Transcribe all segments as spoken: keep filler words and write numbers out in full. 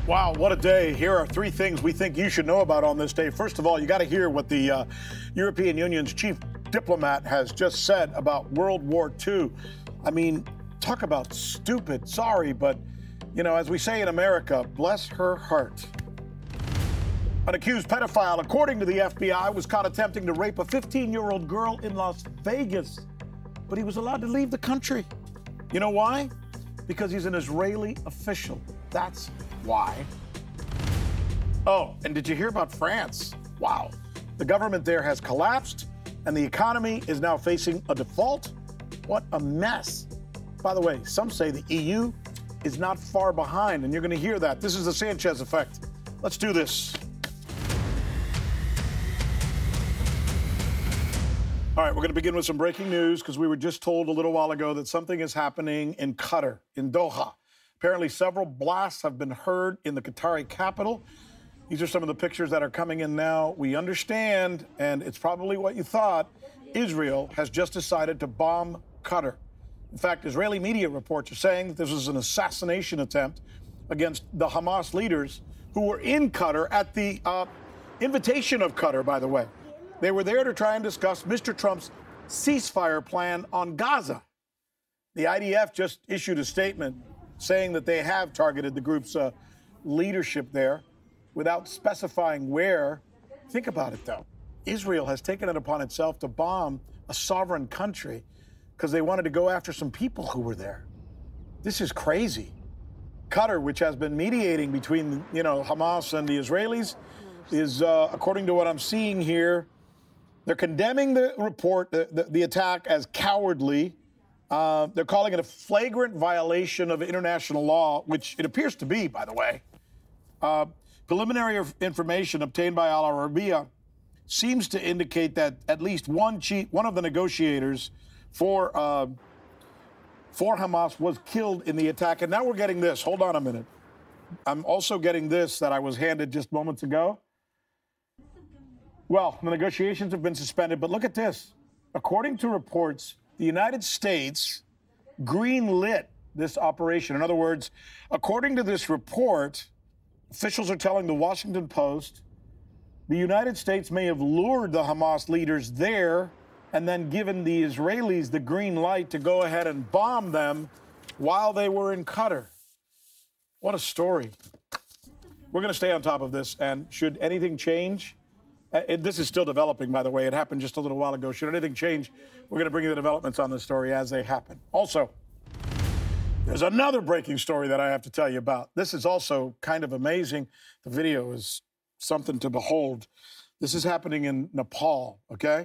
Wow, what a day. Here are three things we think you should know about on this day. First of all, you got to hear what the uh, European Union's chief diplomat has just said about World War Two. I mean, talk about stupid. Sorry, but, you know, as we say in America, bless her heart. An accused pedophile, according to the F B I, was caught attempting to rape a fifteen-year-old girl in Las Vegas, but he was allowed to leave the country. You know why? Because he's an Israeli official. That's why. Oh, and did you hear about France? Wow. The government there has collapsed, and the economy is now facing a default. What a mess. By the way, some say the E U is not far behind, and you're going to hear that. This is the Sanchez effect. Let's do this. All right, we're going to begin with some breaking news because we were just told a little while ago that something is happening in Qatar, in Doha. Apparently, several blasts have been heard in the Qatari capital. These are some of the pictures that are coming in now. We understand, and it's probably what you thought, Israel has just decided to bomb Qatar. In fact, Israeli media reports are saying that this was an assassination attempt against the Hamas leaders who were in Qatar at the uh, invitation of Qatar, by the way. They were there to try and discuss Mister Trump's ceasefire plan on Gaza. The I D F just issued a statement saying that they have targeted the group's uh, leadership there without specifying where. Think about it, though. Israel has taken it upon itself to bomb a sovereign country because they wanted to go after some people who were there. This is crazy. Qatar, which has been mediating between, you know, Hamas and the Israelis, is, uh, according to what I'm seeing here, they're condemning the report, the, the, the attack as cowardly. Uh, they're calling it a flagrant violation of international law, which it appears to be, by the way. Uh, preliminary information obtained by Al Arabiya seems to indicate that at least one chief, one of the negotiators for uh, for Hamas was killed in the attack. And now we're getting this. Hold on a minute. I'm also getting this that I was handed just moments ago. Well, the negotiations have been suspended, but look at this. According to reports, the United States greenlit this operation. In other words, according to this report, officials are telling the Washington Post the United States may have lured the Hamas leaders there and then given the Israelis the green light to go ahead and bomb them while they were in Qatar. What a story. We're going to stay on top of this, and should anything change, Uh, it, this is still developing, by the way. It happened just a little while ago. Should anything change, we're going to bring you the developments on this story as they happen. Also, there's another breaking story that I have to tell you about. This is also kind of amazing. The video is something to behold. This is happening in Nepal, okay?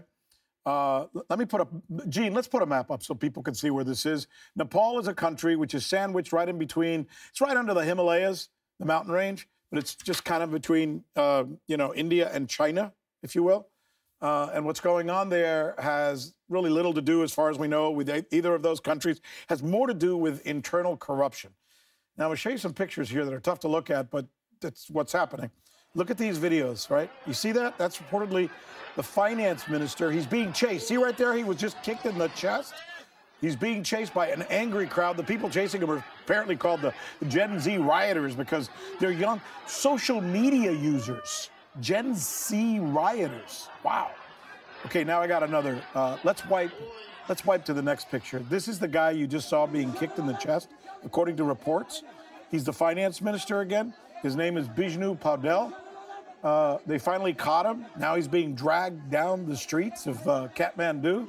Uh, let me put up, Gene, let's put a map up so people can see where this is. Nepal is a country which is sandwiched right in between. It's right under the Himalayas, the mountain range. But it's just kind of between, uh, you know, India and China, if you will. Uh, and what's going on there has really little to do, as far as we know, with either of those countries. Has more to do with internal corruption. Now, I'm going to show you some pictures here that are tough to look at, but that's what's happening. Look at these videos, right? You see that? That's reportedly the finance minister. He's being chased. See right there? He was just kicked in the chest. He's being chased by an angry crowd. The people chasing him are apparently called the Gen Z rioters because they're young social media users. Gen Z rioters. Wow. Okay, now I got another. Uh, let's wipe. Let's wipe to the next picture. This is the guy you just saw being kicked in the chest, according to reports. He's the finance minister again. His name is Bishnu Paudel. Uh, they finally caught him. Now he's being dragged down the streets of uh, Kathmandu.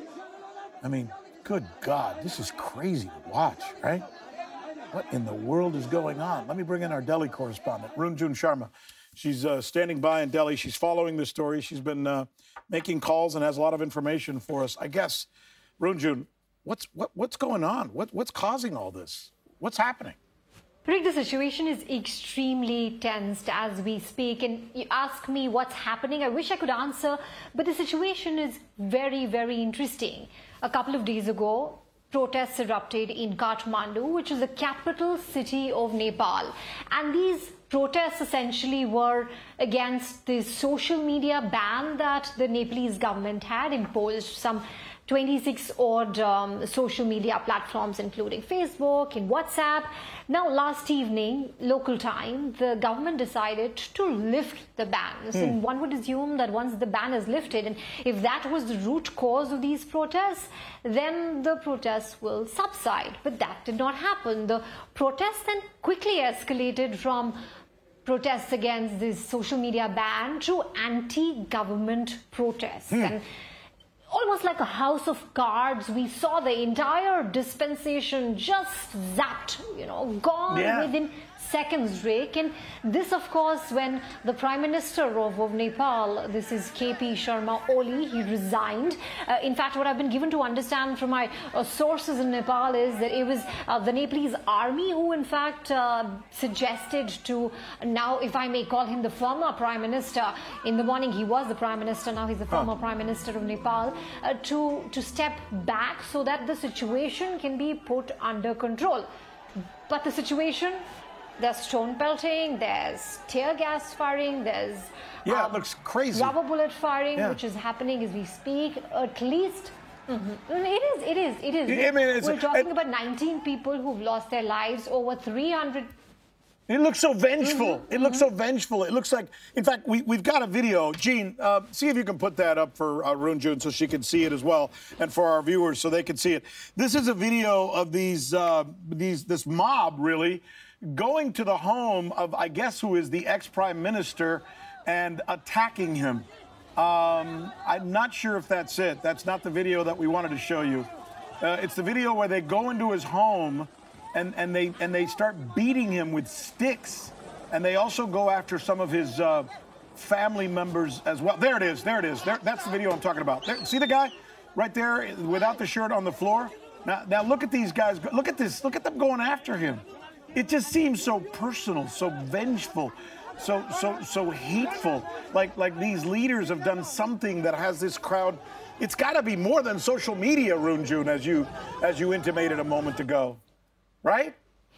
I mean, good God, this is crazy to watch, right? What in the world is going on? Let me bring in our Delhi correspondent, Runjhun Sharma. She's uh, standing by in Delhi. She's following the story. She's been uh, making calls and has a lot of information for us. I guess, Runjhun, what's what, what's going on? What, what's causing all this? What's happening? Rick, the situation is extremely tensed as we speak, and you ask me what's happening. I wish I could answer, but the situation is very, very interesting. A couple of days ago, protests erupted in Kathmandu, which is the capital city of Nepal. And these protests essentially were against the social media ban that the Nepalese government had imposed some twenty-six odd um, social media platforms, including Facebook and WhatsApp. Now, last evening, local time, the government decided to lift the bans. Hmm. And one would assume that once the ban is lifted, and if that was the root cause of these protests, then the protests will subside. But that did not happen. The protests then quickly escalated from protests against this social media ban to anti-government protests. Hmm. And almost like a house of cards, we saw the entire dispensation just zapped, you know, gone yeah. within seconds, Rick. And this, of course, when the Prime Minister of, of Nepal, this is K P Sharma Oli, he resigned. Uh, in fact, what I've been given to understand from my uh, sources in Nepal is that it was uh, the Nepalese army who, in fact, uh, suggested to, now, if I may call him the former Prime Minister, in the morning he was the Prime Minister, now he's the former huh. Prime Minister of Nepal, uh, to, to step back so that the situation can be put under control. But the situation... There's stone pelting, there's tear gas firing, there's yeah, um, it looks crazy. rubber bullet firing, yeah. which is happening as we speak. At least, mm-hmm. it is, it is, it is. I mean, it's, We're talking it, about nineteen people who've lost their lives, over three hundred. It looks so vengeful. Mm-hmm. It looks mm-hmm. so vengeful. It looks like, in fact, we, we've got a video. Gene, uh, see if you can put that up for uh, Runjhun so she can see it as well, and for our viewers so they can see it. This is a video of these, uh, these, this mob, really, going to the home of, I guess, who is the ex-prime minister and attacking him. Um, I'm not sure if that's it. That's not the video that we wanted to show you. Uh, it's the video where they go into his home and, and, they, and they start beating him with sticks. And they also go after some of his uh, family members as well. There it is. There it is. There, that's the video I'm talking about. There, see the guy right there without the shirt on the floor? Now, now look at these guys. Look at this. Look at them going after him. It just seems so personal, so vengeful, so so so hateful. Like like these leaders have done something that has this crowd. It's got to be more than social media, Runjhun, as you as you intimated a moment ago, right?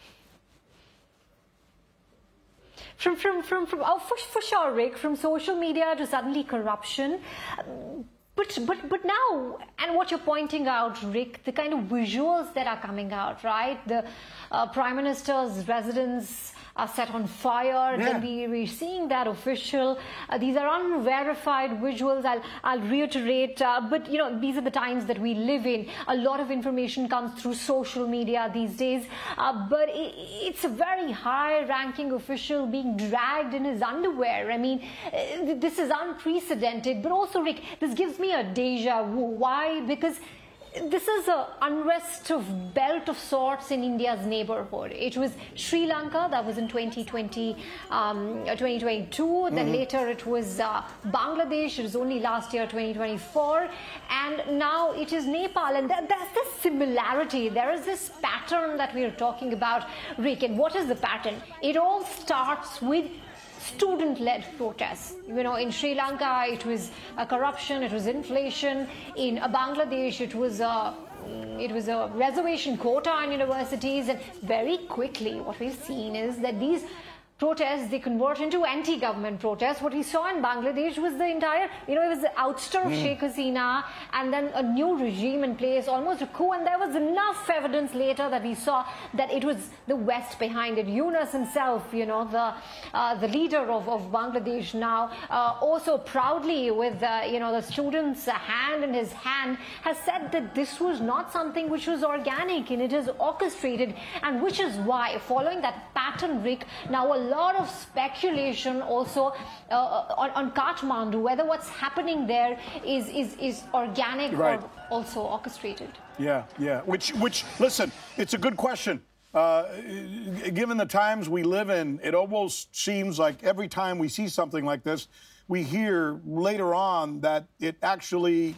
From from from from oh, for, for sure, Rick. From social media to suddenly corruption. Um, But, but, but now, and what you're pointing out, Rick, the kind of visuals that are coming out, right? The uh, Prime Minister's residence are set on fire. Yeah. Then we, we're seeing that official. Uh, these are unverified visuals. I'll, I'll reiterate. Uh, but, you know, these are the times that we live in. A lot of information comes through social media these days. Uh, but it, it's a very high-ranking official being dragged in his underwear. I mean, uh, this is unprecedented. But also, Rick, this gives me a deja vu. Why? Because this is an unrest of belt of sorts in India's neighborhood. It was Sri Lanka, that was in twenty twenty, um, twenty twenty-two. Mm-hmm. Then later it was uh, Bangladesh. It was only last year, twenty twenty-four. And now it is Nepal. And th- there's this similarity. There is this pattern that we are talking about, Rick. And what is the pattern? It all starts with student-led protests. You know, in Sri Lanka, it was uh, corruption, it was inflation. In uh, Bangladesh, it was a it was a reservation quota on universities. And very quickly, what we've seen is that these protests, they convert into anti-government protests. What we saw in Bangladesh was the entire, you know, it was the ouster of mm. Sheikh Hasina and then a new regime in place, almost a coup. And there was enough evidence later that we saw that it was the West behind it. Yunus himself, you know, the uh, the leader of, of Bangladesh now, uh, also proudly with, uh, you know, the students' hand in his hand, has said that this was not something which was organic and it is orchestrated. And which is why, following that pattern, Rick, now a lot of speculation also uh, on, on Kathmandu, whether what's happening there is is, is organic right. or also orchestrated. Yeah, yeah. Which, which, listen, it's a good question. Uh, given the times we live in, it almost seems like every time we see something like this, we hear later on that it actually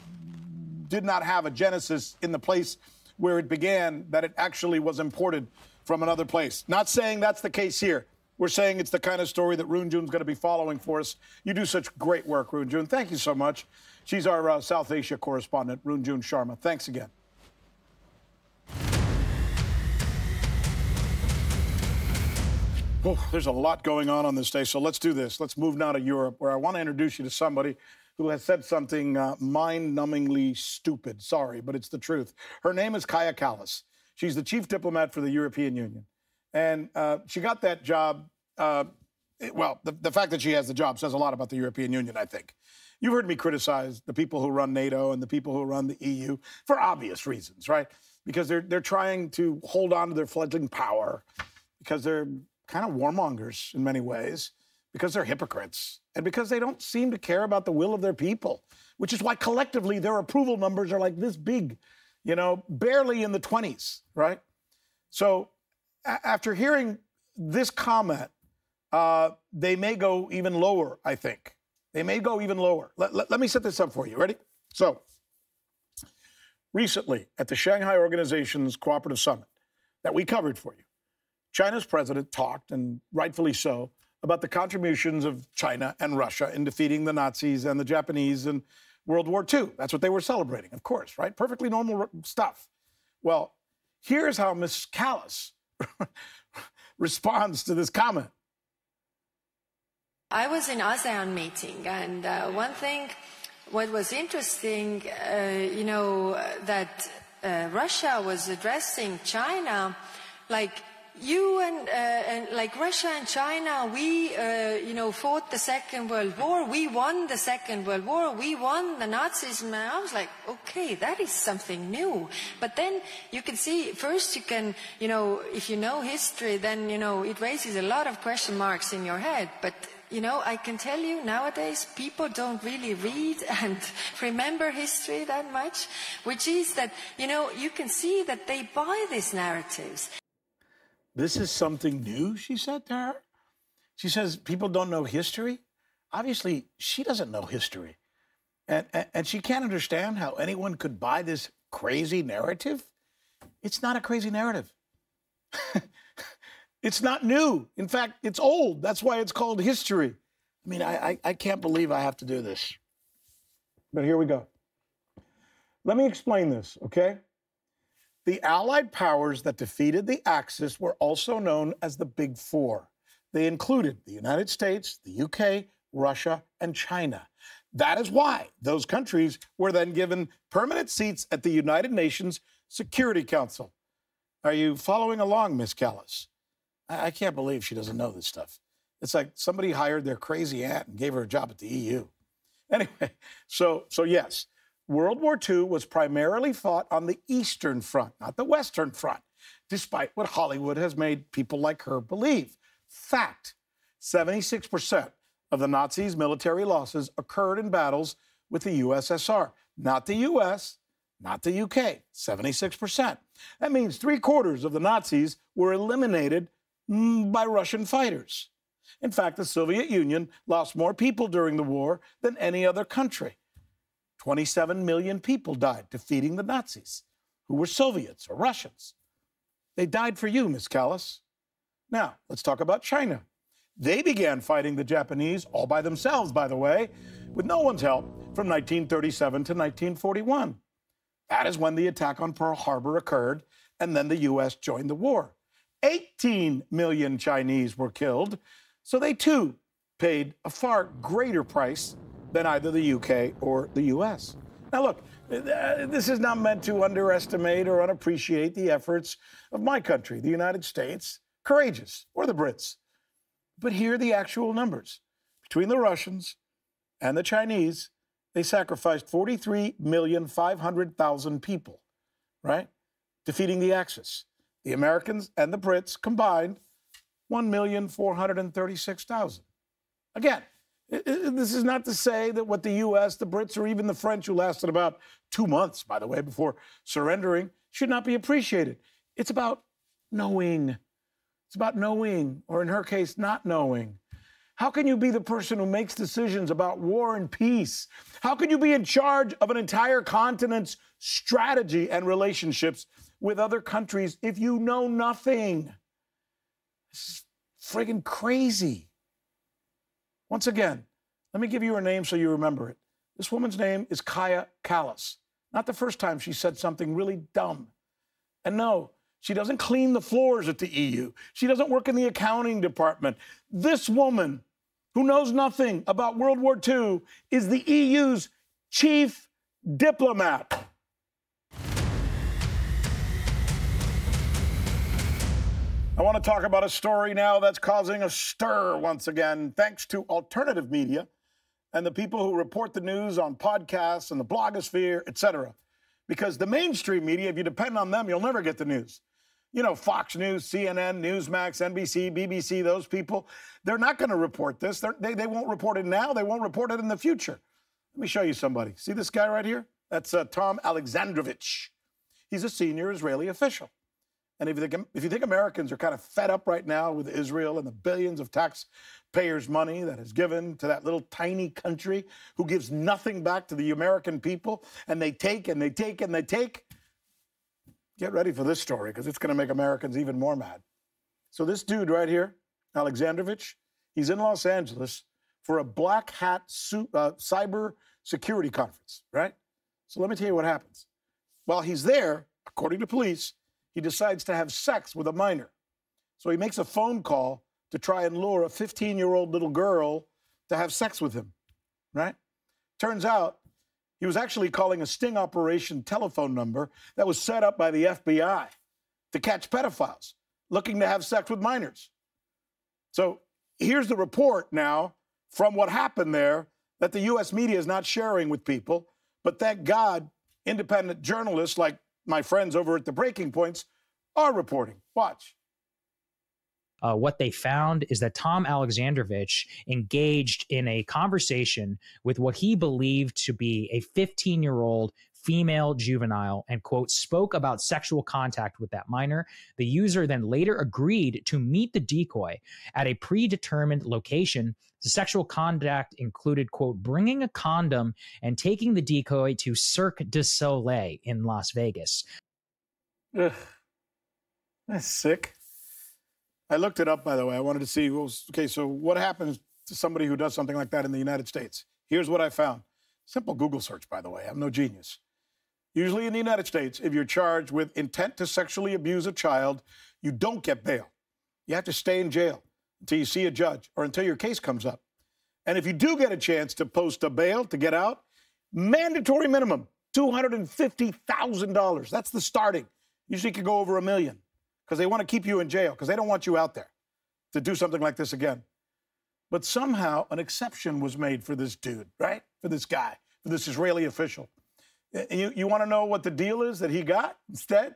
did not have a genesis in the place where it began, that it actually was imported from another place. Not saying that's the case here. We're saying it's the kind of story that Runjhun's going to be following for us. You do such great work, Runjhun. Thank you so much. She's our uh, South Asia correspondent, Runjhun Sharma. Thanks again. Oh, there's a lot going on on this day, so let's do this. Let's move now to Europe, where I want to introduce you to somebody who has said something uh, mind-numbingly stupid. Sorry, but it's the truth. Her name is Kaja Kallas. She's the chief diplomat for the European Union. And uh, she got that job, uh, it, well, the, the fact that she has the job says a lot about the European Union, I think. You've heard me criticize the people who run NATO and the people who run the E U for obvious reasons, right? Because they're, they're trying to hold on to their fledgling power, because they're kind of warmongers in many ways, because they're hypocrites, and because they don't seem to care about the will of their people, which is why collectively their approval numbers are like this big, you know, barely in the twenties, right? So a- after hearing this comment, uh, they may go even lower, I think. They may go even lower. Let, let, let me set this up for you. Ready? So recently at the Shanghai Organization's Cooperative Summit that we covered for you, China's president talked, and rightfully so, about the contributions of China and Russia in defeating the Nazis and the Japanese in World War Two. That's what they were celebrating, of course, right? Perfectly normal stuff. Well, here's how Miz Kallas responds to this comment. I was in ASEAN meeting, and uh, one thing, what was interesting, uh, you know, that uh, Russia was addressing China, like, you and, uh, and like Russia and China, we, uh, you know, fought the Second World War. We won the Second World War. We won the Nazism. And I was like, okay, that is something new. But then you can see, first you can, you know, if you know history, then, you know, it raises a lot of question marks in your head. But, you know, I can tell you nowadays people don't really read and remember history that much, which is that, you know, you can see that they buy these narratives. This is something new, she said to her. She says people don't know history. Obviously, she doesn't know history. And, and, and she can't understand how anyone could buy this crazy narrative. It's not a crazy narrative. It's not new. In fact, it's old. That's why it's called history. I mean, I, I, I can't believe I have to do this. But here we go. Let me explain this, okay? The Allied powers that defeated the Axis were also known as the Big Four. They included the United States, the U K, Russia, and China. That is why those countries were then given permanent seats at the United Nations Security Council. Are you following along, Miz Kallas? I, I can't believe she doesn't know this stuff. It's like somebody hired their crazy aunt and gave her a job at the E U. Anyway, so, so yes. World War Two was primarily fought on the Eastern Front, not the Western Front, despite what Hollywood has made people like her believe. Fact, seventy-six percent of the Nazis' military losses occurred in battles with the U S S R. Not the U S, not the U K, seventy-six percent. That means three quarters of the Nazis were eliminated mm, by Russian fighters. In fact, the Soviet Union lost more people during the war than any other country. twenty-seven million people died defeating the Nazis, who were Soviets or Russians. They died for you, Miz Kallas. Now, let's talk about China. They began fighting the Japanese all by themselves, by the way, with no one's help from nineteen thirty-seven to nineteen forty-one. That is when the attack on Pearl Harbor occurred, and then the U S joined the war. eighteen million Chinese were killed, so they too paid a far greater price than either the U K or the U S. Now, look, this is not meant to underestimate or unappreciate the efforts of my country, the United States, courageous, or the Brits. But here are the actual numbers. Between the Russians and the Chinese, they sacrificed forty-three million five hundred thousand people, right? Defeating the Axis. The Americans and the Brits combined one million four hundred thirty-six thousand. Again, this is not to say that what the U S, the Brits, or even the French, who lasted about two months, by the way, before surrendering, should not be appreciated. It's about knowing. It's about knowing, or in her case, not knowing. How can you be the person who makes decisions about war and peace? How can you be in charge of an entire continent's strategy and relationships with other countries if you know nothing? This is friggin' crazy. Once again, let me give you her name so you remember it. This woman's name is Kaja Kallas. Not the first time she said something really dumb. And no, she doesn't clean the floors at the E U. She doesn't work in the accounting department. This woman who knows nothing about World War Two, is the E U's chief diplomat. I want to talk about a story now that's causing a stir once again, thanks to alternative media and the people who report the news on podcasts and the blogosphere, et cetera. Because the mainstream media, if you depend on them, you'll never get the news. You know, Fox News, C N N, Newsmax, N B C, B B C, those people, they're not going to report this. They're, they they won't report it now. They won't report it in the future. Let me show you somebody. See this guy right here? That's uh, Tom Alexandrovich. He's a senior Israeli official. And if you, think, if you think Americans are kind of fed up right now with Israel and the billions of taxpayers' money that is given to that little tiny country who gives nothing back to the American people, and they take and they take and they take, get ready for this story because it's going to make Americans even more mad. So this dude right here, Alexandrovich, he's in Los Angeles for a black hat su- uh, cyber security conference, right? So let me tell you what happens. While he's there, according to police, he decides to have sex with a minor. So he makes a phone call to try and lure a fifteen-year-old little girl to have sex with him, right? Turns out he was actually calling a sting operation telephone number that was set up by the F B I to catch pedophiles looking to have sex with minors. So here's the report now from what happened there that the U S media is not sharing with people. But thank God, independent journalists like my friends over at the Breaking Points are reporting. Watch. Uh, what they found is that Tom Alexandrovich engaged in a conversation with what he believed to be a fifteen-year-old female juvenile and, quote, spoke about sexual contact with that minor. The user then later agreed to meet the decoy at a predetermined location. The sexual contact included, quote, bringing a condom and taking the decoy to Cirque du Soleil in Las Vegas. Ugh. That's sick. I looked it up, by the way. I wanted to see, what was, okay, so what happens to somebody who does something like that in the United States? Here's what I found. Simple Google search, by the way. I'm no genius. Usually in the United States, if you're charged with intent to sexually abuse a child, you don't get bail. You have to stay in jail until you see a judge or until your case comes up. And if you do get a chance to post a bail to get out, mandatory minimum, two hundred fifty thousand dollars. That's the starting. Usually it could go over a million because they want to keep you in jail because they don't want you out there to do something like this again. But somehow an exception was made for this dude, right? For this guy, for this Israeli official. You, you want to know what the deal is that he got instead?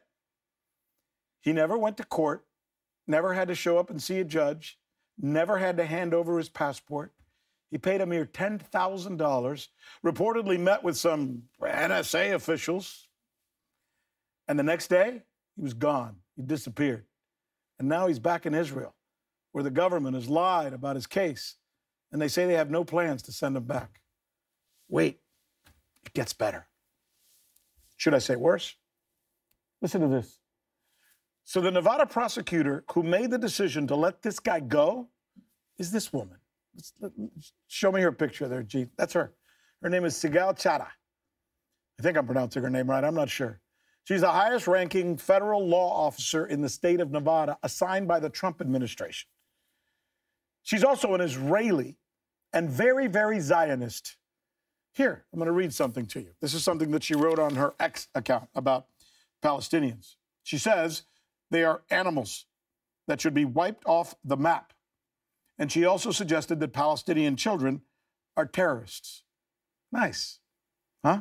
He never went to court, never had to show up and see a judge, never had to hand over his passport. He paid a mere ten thousand dollars, reportedly met with some N S A officials, and the next day, he was gone. He disappeared. And now he's back in Israel, where the government has lied about his case, and they say they have no plans to send him back. Wait, it gets better. Should I say worse? Listen to this. So the Nevada prosecutor who made the decision to let this guy go is this woman. Let's, let, show me her picture there, G. That's her. Her name is Sigal Chattah. I think I'm pronouncing her name right. I'm not sure. She's the highest-ranking federal law officer in the state of Nevada, assigned by the Trump administration. She's also an Israeli and very, very Zionist. Here, I'm going to read something to you. This is something that she wrote on her X account about Palestinians. She says they are animals that should be wiped off the map. And she also suggested that Palestinian children are terrorists. Nice, huh?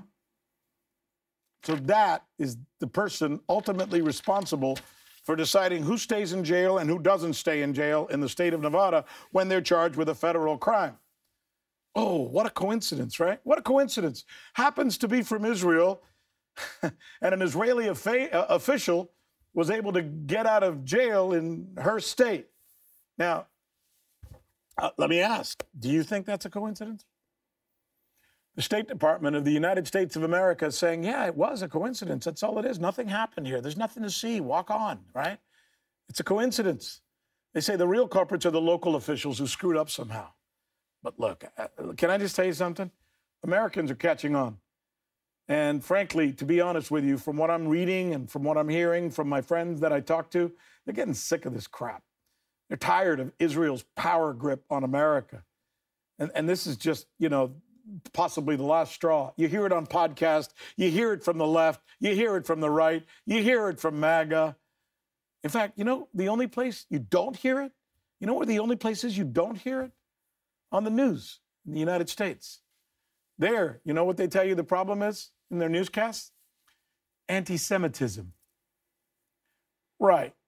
So that is the person ultimately responsible for deciding who stays in jail and who doesn't stay in jail in the state of Nevada when they're charged with a federal crime. Oh, what a coincidence, right? What a coincidence. Happens to be from Israel, and an Israeli affa- uh, official was able to get out of jail in her state. Now, uh, let me ask, do you think that's a coincidence? The State Department of the United States of America is saying, yeah, it was a coincidence. That's all it is. Nothing happened here. There's nothing to see. Walk on, right? It's a coincidence. They say the real culprits are the local officials who screwed up somehow. But look, can I just tell you something? Americans are catching on. And frankly, to be honest with you, from what I'm reading and from what I'm hearing from my friends that I talk to, they're getting sick of this crap. They're tired of Israel's power grip on America. And, and this is just, you know, possibly the last straw. You hear it on podcast. You hear it from the left. You hear it from the right. You hear it from MAGA. In fact, you know, the only place you don't hear it, you know where the only place is you don't hear it? On the news in the United States. There, you know what they tell you the problem is in their newscasts? Anti-Semitism. Right.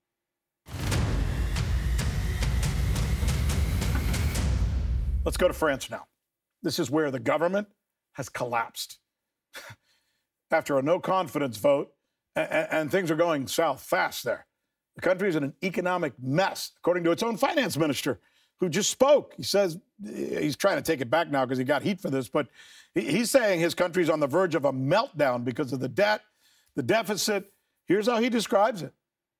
Let's go to France now. This is where the government has collapsed. After a no confidence vote, and, and things are going south fast there. The country is in an economic mess, according to its own finance minister, who just spoke. He says he's trying to take it back now because he got heat for this, but he, he's saying his country's on the verge of a meltdown because of the debt, the deficit. Here's how he describes it.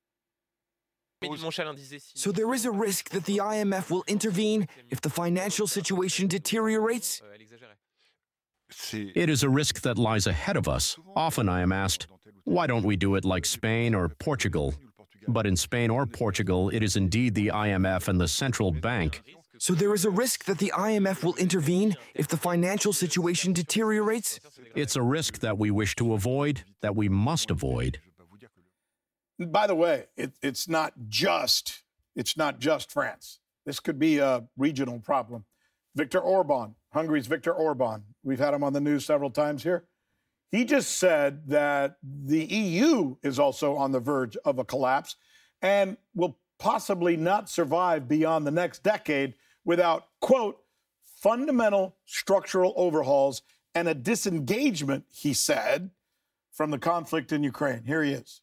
So there is a risk that the I M F will intervene if the financial situation deteriorates? It is a risk that lies ahead of us. Often I am asked, why don't we do it like Spain or Portugal? But in Spain or Portugal, it is indeed the I M F and the central bank. So there is a risk that the I M F will intervene if the financial situation deteriorates? It's a risk that we wish to avoid, that we must avoid. By the way, it, it's not just it's not just France. This could be a regional problem. Viktor Orban, Hungary's Viktor Orban, we've had him on the news several times here. He just said that the E U is also on the verge of a collapse and will possibly not survive beyond the next decade without, quote, fundamental structural overhauls and a disengagement, he said, from the conflict in Ukraine. Here he is.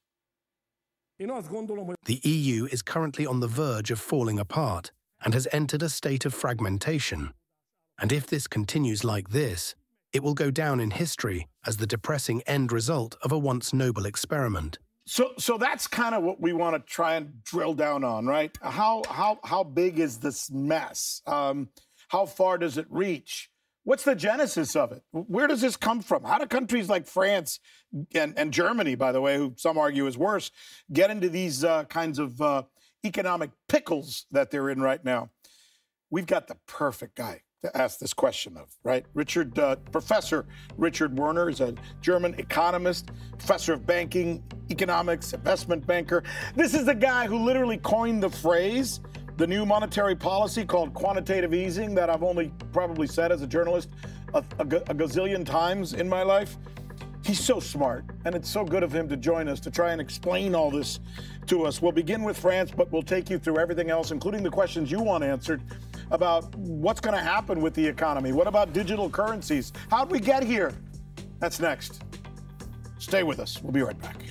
The E U is currently on the verge of falling apart and has entered a state of fragmentation. And if this continues like this, it will go down in history as the depressing end result of a once noble experiment. So, so that's kind of what we want to try and drill down on, right? How how how big is this mess? Um, how far does it reach? What's the genesis of it? Where does this come from? How do countries like France and, and Germany, by the way, who some argue is worse, get into these uh, kinds of uh, economic pickles that they're in right now? We've got the perfect guy to ask this question of, right? Richard, uh, Professor Richard Werner is a German economist, professor of banking, economics, investment banker. This is the guy who literally coined the phrase, the new monetary policy called quantitative easing that I've only probably said as a journalist a, a, a gazillion times in my life. He's so smart, and it's so good of him to join us to try and explain all this to us. We'll begin with France, but we'll take you through everything else, including the questions you want answered about what's going to happen with the economy. What about digital currencies? How'd we get here? That's next. Stay with us. We'll be right back.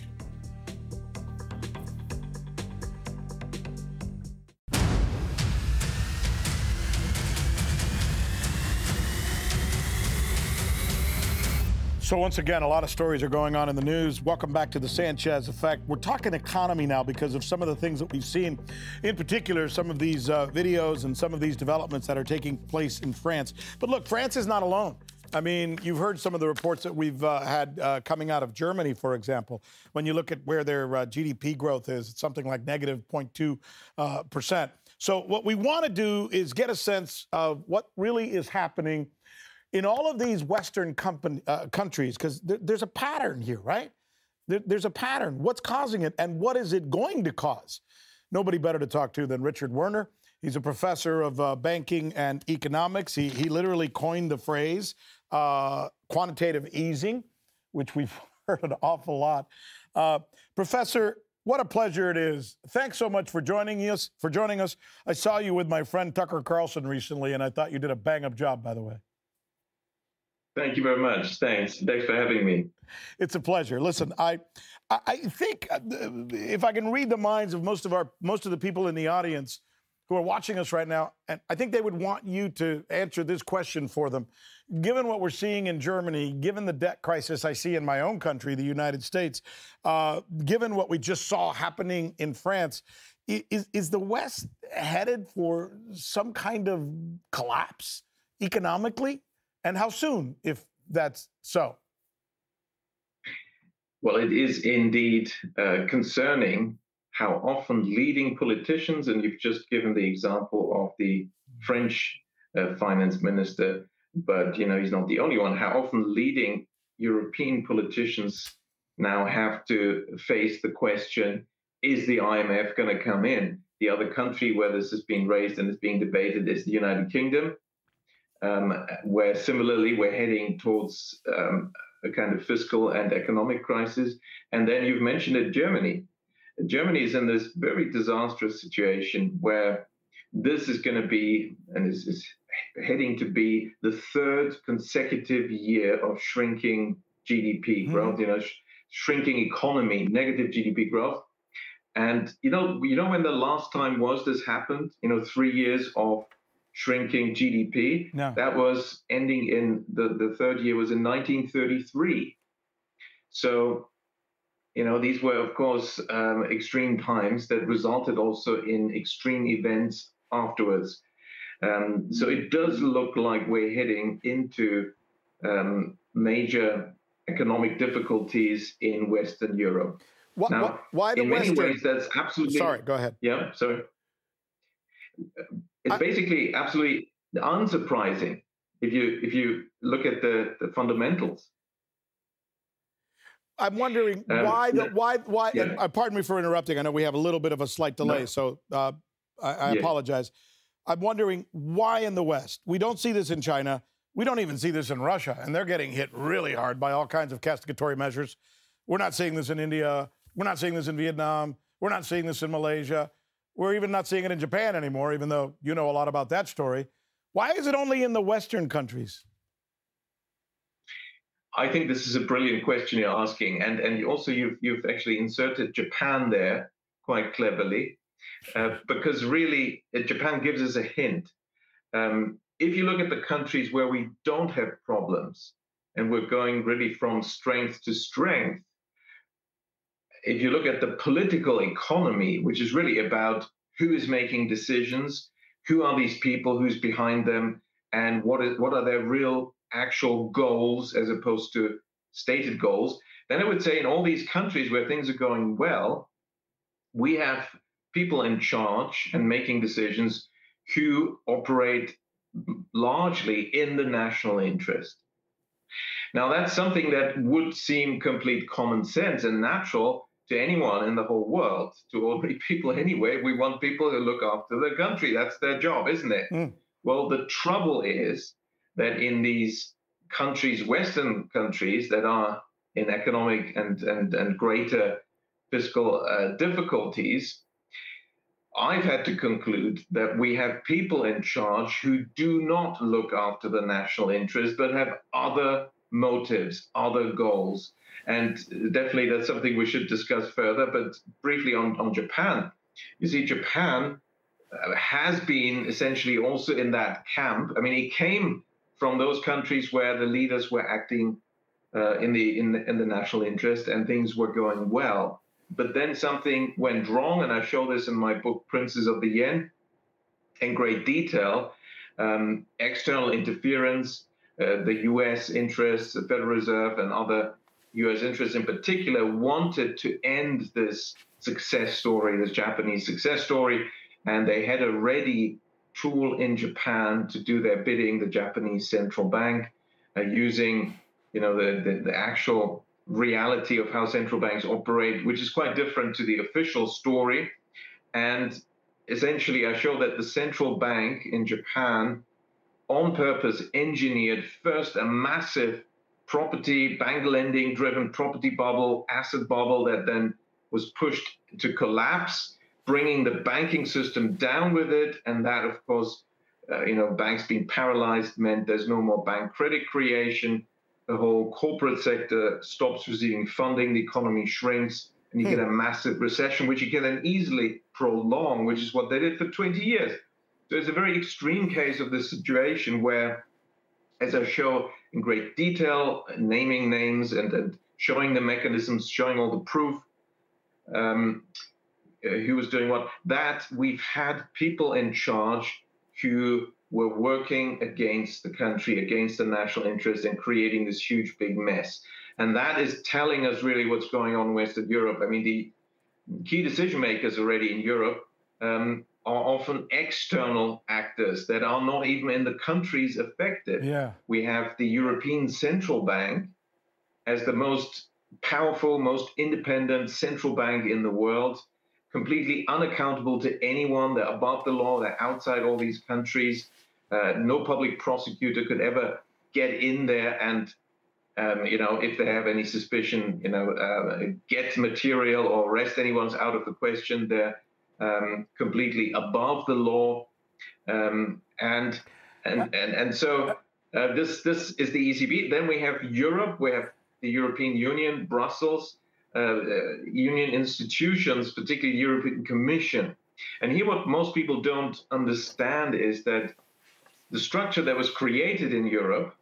So once again, a lot of stories are going on in the news. Welcome back to the Sanchez Effect. We're talking economy now because of some of the things that we've seen, in particular, some of these uh, videos and some of these developments that are taking place in France. But look, France is not alone. I mean, you've heard some of the reports that we've uh, had uh, coming out of Germany, for example. When you look at where their uh, G D P growth is, it's something like negative zero point two uh, percent. So what we want to do is get a sense of what really is happening in all of these Western company, uh, countries, because th- there's a pattern here, right? There, there's a pattern. What's causing it, and what is it going to cause? Nobody better to talk to than Richard Werner. He's a professor of uh, banking and economics. He, he literally coined the phrase uh, quantitative easing, which we've heard an awful lot. Uh, Professor, what a pleasure it is. Thanks so much for joining us. For joining us. I saw you with my friend Tucker Carlson recently, and I thought you did a bang-up job, by the way. Thank you very much. Thanks. Thanks for having me. It's a pleasure. Listen, I, I think if I can read the minds of most of our, most of the people in the audience who are watching us right now, and I think they would want you to answer this question for them. Given what we're seeing in Germany, given the debt crisis I see in my own country, the United States, uh, given what we just saw happening in France, is, is the West headed for some kind of collapse economically? And how soon, if that's so? Well, it is indeed uh, concerning how often leading politicians, and you've just given the example of the French uh, finance minister, but you know he's not the only one. How often leading European politicians now have to face the question, is the I M F going to come in? The other country where this has been raised and is being debated is the United Kingdom, um, where similarly we're heading towards um, a kind of fiscal and economic crisis. And then you've mentioned it, Germany. Germany is in this very disastrous situation where this is going to be, and is, is heading to be, the third consecutive year of shrinking G D P growth, mm-hmm. you know, sh- shrinking economy, negative G D P growth. And, you know, you know when the last time was this happened, you know, three years of shrinking G D P, no. that was ending in, the, the third year was in nineteen thirty-three. So, you know, these were, of course, um, extreme times that resulted also in extreme events afterwards. Um, so it does look like we're heading into um, major economic difficulties in Western Europe. What, now, what, why the in Western? many ways, that's absolutely... Sorry, go ahead. Yeah, sorry. It's I, basically absolutely unsurprising if you if you look at the, the fundamentals. I'm wondering um, why the why why. Yeah. And, uh, pardon me for interrupting. I know we have a little bit of a slight delay, no. so uh, I, I yeah. apologize. I'm wondering why in the West we don't see this in China. We don't even see this in Russia, and they're getting hit really hard by all kinds of castigatory measures. We're not seeing this in India. We're not seeing this in Vietnam. We're not seeing this in Malaysia. We're even not seeing it in Japan anymore, even though you know a lot about that story. Why is it only in the Western countries? I think this is a brilliant question you're asking. And, and also you've, you've actually inserted Japan there quite cleverly, uh, because really uh, Japan gives us a hint. Um, if you look at the countries where we don't have problems and we're going really from strength to strength, if you look at the political economy, which is really about who is making decisions, who are these people, who's behind them, and what is what are their real actual goals as opposed to stated goals, then I would say in all these countries where things are going well, we have people in charge and making decisions who operate largely in the national interest. Now, that's something that would seem complete common sense and natural to anyone in the whole world, to ordinary people anyway. We want people who look after their country. That's their job, isn't it? Mm. Well, the trouble is that in these countries, Western countries that are in economic and, and, and greater fiscal uh, difficulties, I've had to conclude that we have people in charge who do not look after the national interest, but have other motives, other goals. And definitely that's something we should discuss further. But briefly on, on Japan, you see, Japan uh, has been essentially also in that camp. I mean, it came from those countries where the leaders were acting uh, in the in the, in the national interest and things were going well. But then something went wrong, and I show this in my book, Princes of the Yen, in great detail. Um, external interference, uh, the U S interests, the Federal Reserve and other U S interests in particular wanted to end this success story, this Japanese success story, and they had a ready tool in Japan to do their bidding, the Japanese central bank, uh, using, you know, the, the, the actual reality of how central banks operate, which is quite different to the official story. And essentially, I show that the central bank in Japan on purpose engineered first a massive property, bank lending driven property bubble, asset bubble that then was pushed to collapse, bringing the banking system down with it. And that, of course, uh, you know, banks being paralyzed meant there's no more bank credit creation. The whole corporate sector stops receiving funding, the economy shrinks, and you hmm. get a massive recession, which you can then easily prolong, which is what they did for twenty years. So it's a very extreme case of this situation where, as I show in great detail, naming names and, and showing the mechanisms, showing all the proof, um, uh, who was doing what, that we've had people in charge who were working against the country, against the national interest, and creating this huge, big mess. And that is telling us really what's going on in Western Europe. I mean, the key decision makers already in Europe, um, are often external actors that are not even in the countries affected. Yeah. We have the European Central Bank as the most powerful, most independent central bank in the world, completely unaccountable to anyone. They're above the law. They're outside all these countries. Uh, no public prosecutor could ever get in there and, um, you know, if they have any suspicion, you know, uh, get material or arrest anyone's out of the question. They're um, completely above the law, um, and and and and so uh, this this is the E C B. Then we have Europe. We have the European Union, Brussels, uh, uh, union institutions, particularly European Commission. And here, what most people don't understand is that the structure that was created in Europe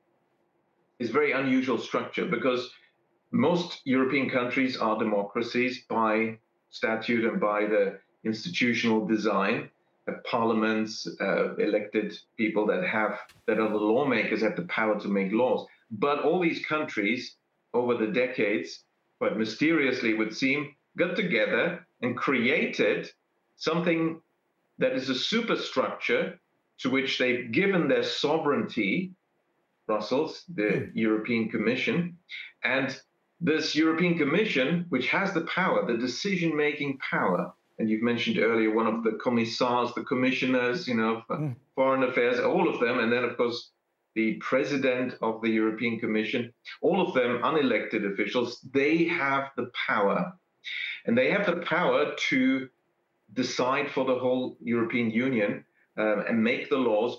is a very unusual structure, because most European countries are democracies by statute and by the institutional design. Uh, parliaments, uh, elected people that have that are the lawmakers, have the power to make laws. But all these countries, over the decades, quite mysteriously it would seem, got together and created something that is a superstructure to which they've given their sovereignty, Brussels, the European Commission. And this European Commission, which has the power, the decision-making power, and you've mentioned earlier one of the commissars, the commissioners, you know, for mm. foreign affairs, all of them, and then, of course, the president of the European Commission, all of them unelected officials, they have the power. And they have the power to decide for the whole European Union um, and make the laws.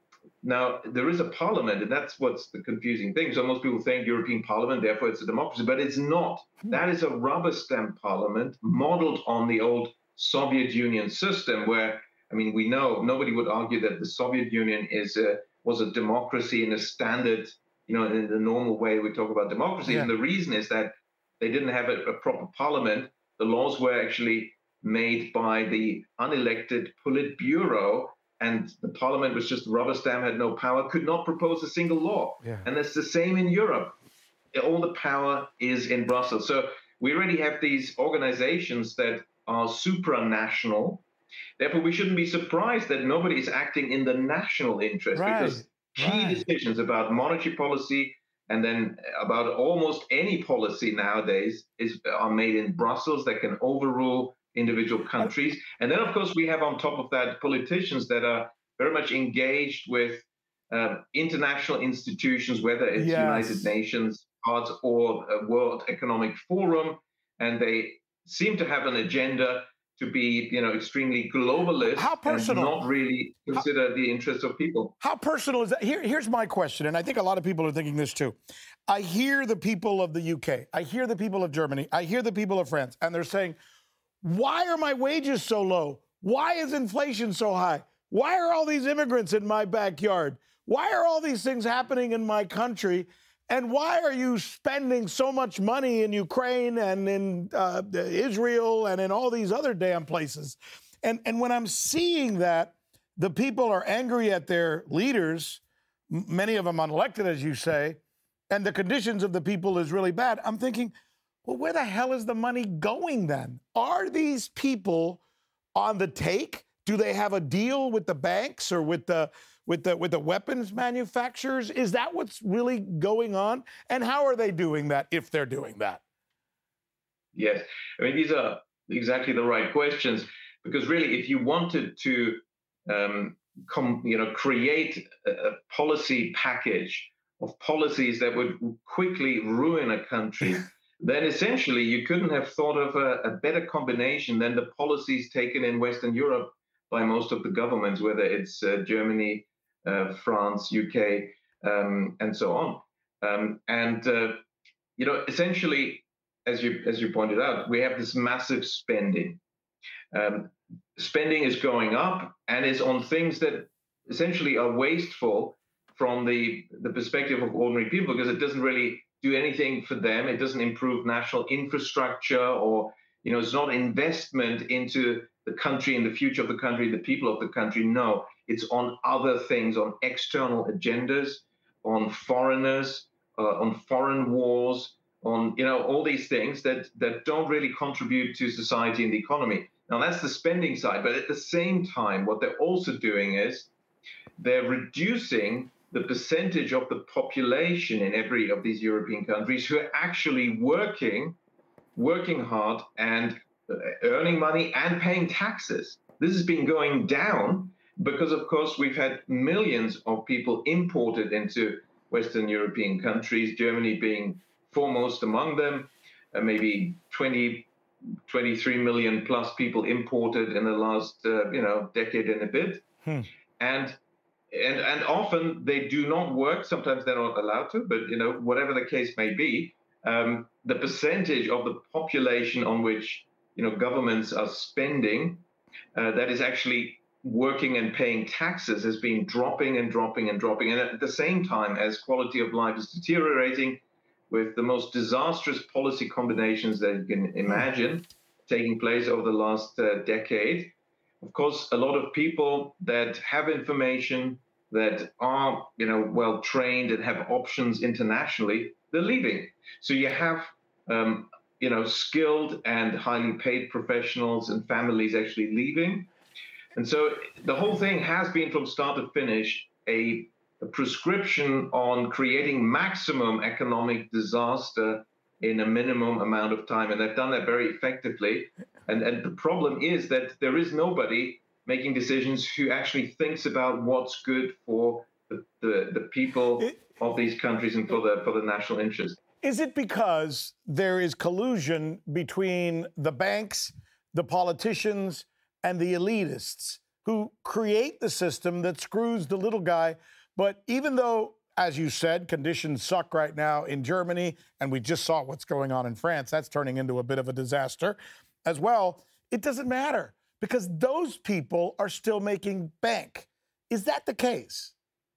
Now, there is a parliament, and that's what's the confusing thing. So most people think European Parliament, therefore it's a democracy, but it's not. That is a rubber stamp parliament modeled on the old Soviet Union system, where, I mean, we know, nobody would argue that the Soviet Union is a, was a democracy in a standard, you know, in the normal way we talk about democracy. Yeah. And the reason is that they didn't have a, a proper parliament. The laws were actually made by the unelected Politburo, and the parliament was just rubber stamp, had no power, could not propose a single law. Yeah. And that's the same in Europe. All the power is in Brussels. So we already have these organizations that are supranational. Therefore, we shouldn't be surprised that nobody is acting in the national interest, right. because key right. decisions about monetary policy and then about almost any policy nowadays is are made in Brussels that can overrule individual countries. And then, of course, we have on top of that politicians that are very much engaged with uh, international institutions, whether it's yes. United Nations, Arts, or uh, World Economic Forum, and they seem to have an agenda to be, you know, extremely globalist. How personal? And not really consider how, the interests of people. How personal is that? Here, here's my question, and I think a lot of people are thinking this too. I hear the people of the U K, I hear the people of Germany, I hear the people of France, and they're saying, why are my wages so low? Why is inflation so high? Why are all these immigrants in my backyard? Why are all these things happening in my country? And why are you spending so much money in Ukraine and in uh, Israel and in all these other damn places? And, and when I'm seeing that, the people are angry at their leaders, many of them unelected, as you say, and the conditions of the people is really bad. I'm thinking, well, where the hell is the money going then? Are these people on the take? Do they have a deal with the banks or with the with the with the weapons manufacturers? Is that what's really going on? And how are they doing that, if they're doing that? Yes, I mean, these are exactly the right questions, because really, if you wanted to, um, com, you know, create a, a policy package of policies that would quickly ruin a country, then essentially you couldn't have thought of a, a better combination than the policies taken in Western Europe by most of the governments, whether it's uh, Germany, uh, France, U K, um, and so on. Um, and, uh, you know, essentially, as you as you pointed out, we have this massive spending. Um, spending is going up and is on things that essentially are wasteful from the, the perspective of ordinary people, because it doesn't really do anything for them. It doesn't improve national infrastructure, or, you know, it's not investment into the country and the future of the country, the people of the country. No, it's on other things, on external agendas, on foreigners, uh, on foreign wars, on, you know, all these things that, that don't really contribute to society and the economy. Now, that's the spending side. But at the same time, what they're also doing is they're reducing the percentage of the population in every of these European countries who are actually working, working hard and earning money and paying taxes. This has been going down because, of course, we've had millions of people imported into Western European countries, Germany being foremost among them, uh, maybe twenty, twenty-three million plus people imported in the last, uh, you know, decade and a bit. Hmm. And, and, and often they do not work. Sometimes they're not allowed to, but, you know, whatever the case may be, um, the percentage of the population on which, you know, governments are spending uh, that is actually working and paying taxes has been dropping and dropping and dropping. And at the same time, as quality of life is deteriorating with the most disastrous policy combinations that you can imagine taking place over the last uh, decade, of course, a lot of people that have information, that are, you know, well trained and have options internationally, they're leaving. So you have, um, you know, skilled and highly paid professionals and families actually leaving. And so the whole thing has been from start to finish a, a prescription on creating maximum economic disaster in a minimum amount of time. And they've done that very effectively. And, and the problem is that there is nobody making decisions who actually thinks about what's good for the, the, the people it, of these countries and for the, for the national interest. Is it because there is collusion between the banks, the politicians, and the elitists who create the system that screws the little guy? But even though, as you said, conditions suck right now in Germany, and we just saw what's going on in France, that's turning into a bit of a disaster as well, it doesn't matter because those people are still making bank. Is that the case?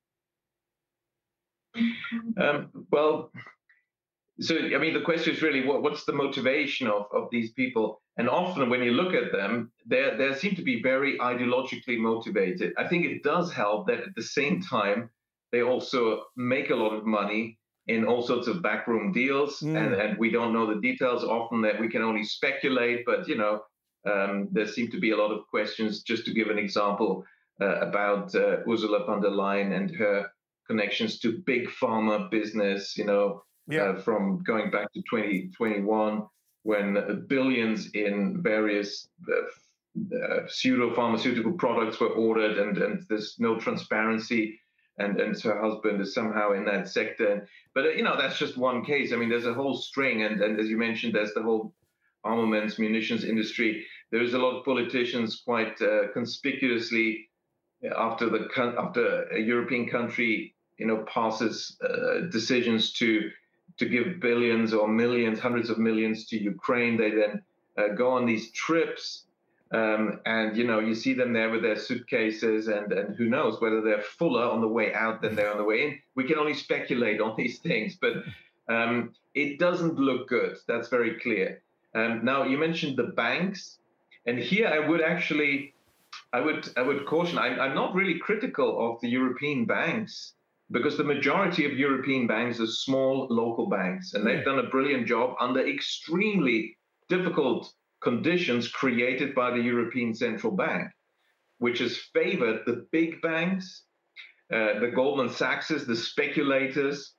Um, well, so, I mean, the question is really what, what's the motivation of, of these people? And often when you look at them, they they seem to be very ideologically motivated. I think it does help that at the same time, they also make a lot of money in all sorts of backroom deals. Mm. And, and we don't know the details often, that we can only speculate. But, you know, um, there seem to be a lot of questions. Just to give an example uh, about uh, Ursula von der Leyen and her connections to big pharma business, you know, yeah. uh, from going back to twenty twenty-one, when billions in various uh, uh, pseudo-pharmaceutical products were ordered, and, and there's no transparency, and, and her husband is somehow in that sector. But, uh, you know, that's just one case. I mean, there's a whole string, and, and as you mentioned, there's the whole armaments, munitions industry. There's a lot of politicians quite uh, conspicuously, after the after a European country, you know, passes uh, decisions to to give billions or millions, hundreds of millions to Ukraine, they then uh, go on these trips, um, and, you know, you see them there with their suitcases, and, and who knows whether they're fuller on the way out than they're on the way in. We can only speculate on these things, but um, it doesn't look good. That's very clear. Um, now, you mentioned the banks, and here I would actually, I would, I would caution, I'm, I'm not really critical of the European banks, because the majority of European banks are small local banks, and they've done a brilliant job under extremely difficult conditions created by the European Central Bank, which has favored the big banks, uh, the Goldman Sachses, the speculators,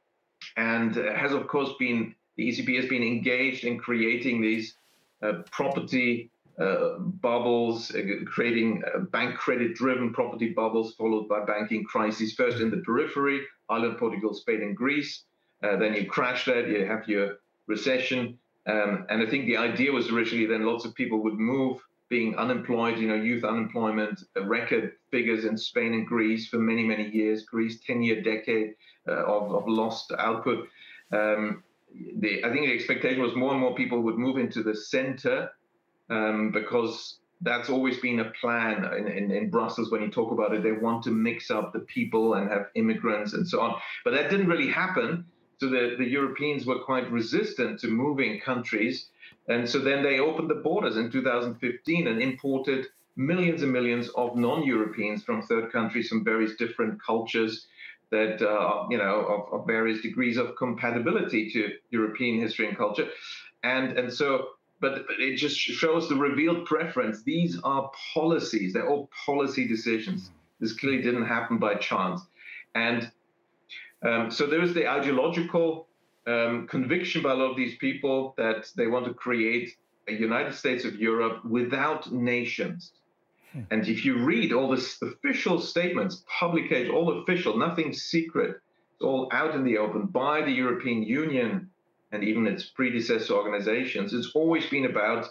and has, of course, been, the E C B has been engaged in creating these uh, property Uh, bubbles, uh, creating uh, bank credit-driven property bubbles, followed by banking crises, first in the periphery, Ireland, Portugal, Spain, and Greece. Uh, then you crash that, you have your recession. Um, and I think the idea was originally then lots of people would move, being unemployed, you know, youth unemployment, uh, record figures in Spain and Greece for many, many years, Greece, ten-year decade uh, of, of lost output. Um, the, I think the expectation was more and more people would move into the center, Um, because that's always been a plan in, in, in Brussels. When you talk about it, they want to mix up the people and have immigrants and so on. But that didn't really happen. So the, the Europeans were quite resistant to moving countries. And so then they opened the borders in two thousand fifteen and imported millions and millions of non-Europeans from third countries, from various different cultures that, uh, you know, of, of various degrees of compatibility to European history and culture. And, and so but it just shows the revealed preference. These are policies. They're all policy decisions. This clearly didn't happen by chance. And um, so there is the ideological um, conviction by a lot of these people that they want to create a United States of Europe without nations. Hmm. And if you read all the official statements, publication, all official, nothing secret, it's all out in the open by the European Union and even its predecessor organizations, it's always been about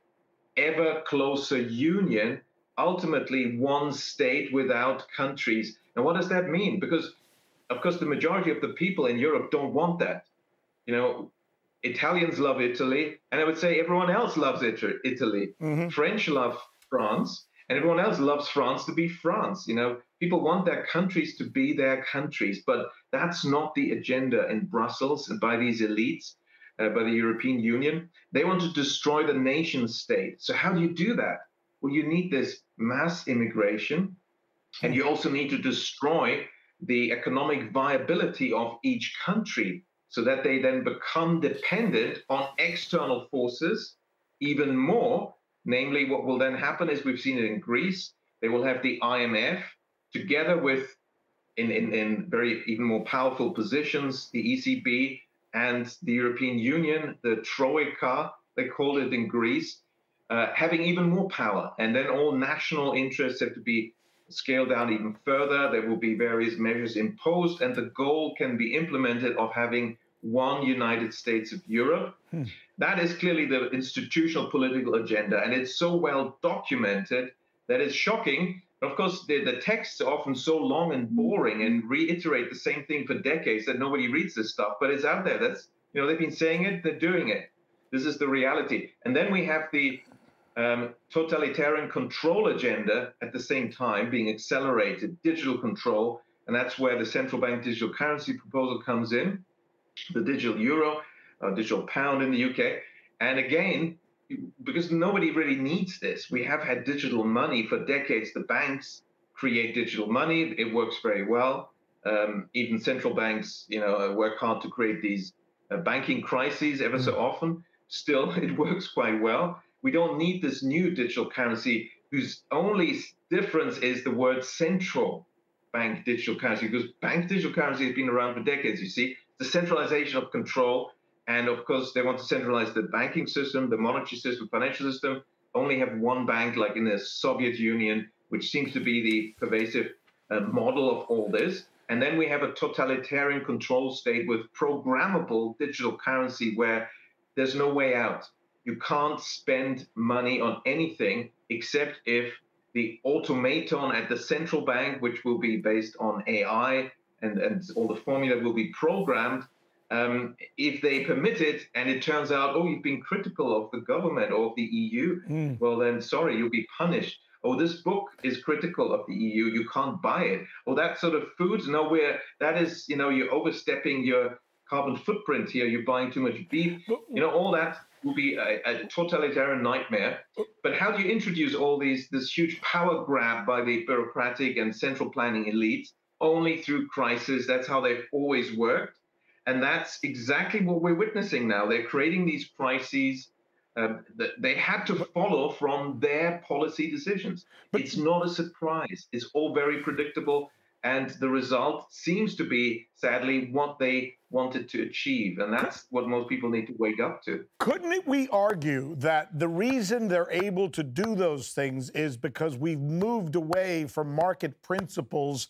ever closer union, ultimately one state without countries. And what does that mean? Because, of course, the majority of the people in Europe don't want that. You know, Italians love Italy, and I would say everyone else loves Italy. Mm-hmm. French love France, and everyone else loves France to be France. You know, people want their countries to be their countries, but that's not the agenda in Brussels and by these elites, uh, by the European Union. They want to destroy the nation state. So how do you do that? Well, you need this mass immigration, and you also need to destroy the economic viability of each country so that they then become dependent on external forces even more. Namely, what will then happen is we've seen it in Greece. They will have the I M F together with, in, in, in very even more powerful positions, the E C B and the European Union, the Troika, they call it in Greece, uh, having even more power. And then all national interests have to be scaled down even further. There will be various measures imposed, and the goal can be implemented of having one United States of Europe. Hmm. That is clearly the institutional political agenda, and it's so well documented that it's shocking. Of course, the, the texts are often so long and boring and reiterate the same thing for decades that nobody reads this stuff, but it's out there. That's, you know, they've been saying it, they're doing it. This is the reality. And then we have the um, totalitarian control agenda at the same time being accelerated, digital control, and that's where the central bank digital currency proposal comes in, the digital euro, uh, digital pound in the U K. And again, because nobody really needs this, we have had digital money for decades. The banks create digital money. It works very well. Um, even central banks, you know, work hard to create these uh, banking crises ever so often. Still, it works quite well. We don't need this new digital currency whose only difference is the word central bank digital currency, because bank digital currency has been around for decades, you see. The centralization of control, and of course they want to centralize the banking system, the monetary system, financial system, only have one bank like in the Soviet Union, which seems to be the pervasive uh, model of all this. And then we have a totalitarian control state with programmable digital currency where there's no way out. You can't spend money on anything except if the automaton at the central bank, which will be based on A I, and, and all the formula will be programmed, um, if they permit it, and it turns out, oh, you've been critical of the government or of the E U, mm. well then, sorry, you'll be punished. Oh, this book is critical of the E U, you can't buy it. Oh, that sort of food, nowhere, that is, you know, you're overstepping your carbon footprint here, you're buying too much beef, you know, all that will be a, a totalitarian nightmare. But how do you introduce all these, this huge power grab by the bureaucratic and central planning elites? Only through crisis. That's how they've always worked. And that's exactly what we're witnessing now. They're creating these crises uh, that they had to follow from their policy decisions. But it's not a surprise. It's all very predictable. And the result seems to be, sadly, what they wanted to achieve. And that's what most people need to wake up to. Couldn't we argue that the reason they're able to do those things is because we've moved away from market principles,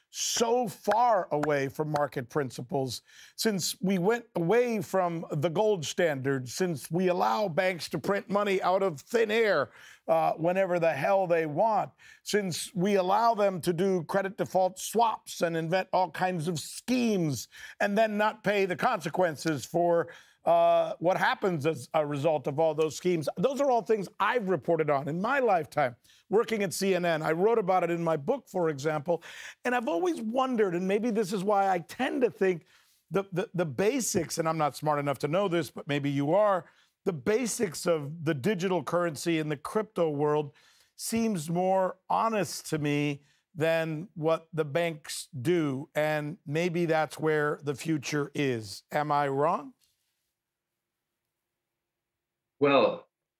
so far away from market principles, since we went away from the gold standard, since we allow banks to print money out of thin air uh, whenever the hell they want, since we allow them to do credit default swaps and invent all kinds of schemes and then not pay the consequences for uh, what happens as a result of all those schemes. Those are all things I've reported on in my lifetime. Working at C N N, I wrote about it in my book, for example, and I've always wondered, and maybe this is why I tend to think the, the, the basics, and I'm not smart enough to know this, but maybe you are, the basics of the digital currency in the crypto world seems more honest to me than what the banks do, and maybe that's where the future is. Am I wrong? Well,